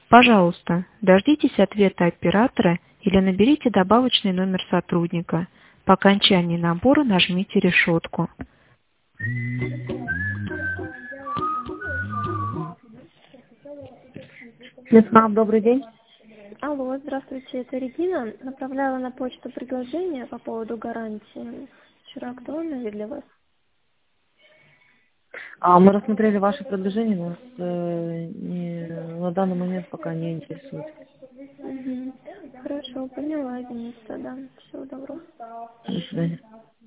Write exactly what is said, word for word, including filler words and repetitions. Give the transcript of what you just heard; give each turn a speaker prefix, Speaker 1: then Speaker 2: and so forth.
Speaker 1: Пожалуйста, дождитесь ответа оператора или наберите добавочный номер сотрудника. По окончании набора нажмите решетку. Лесмап, добрый день.
Speaker 2: Алло, здравствуйте, это Регина. Направляла на почту предложение по поводу гарантии. Вчера актуально ли для вас?
Speaker 1: А мы рассмотрели ваше предложение, нас э, не, на данный момент пока не интересует.
Speaker 2: Угу. Хорошо, поняла, извините, да. Всего доброго.
Speaker 1: До свидания.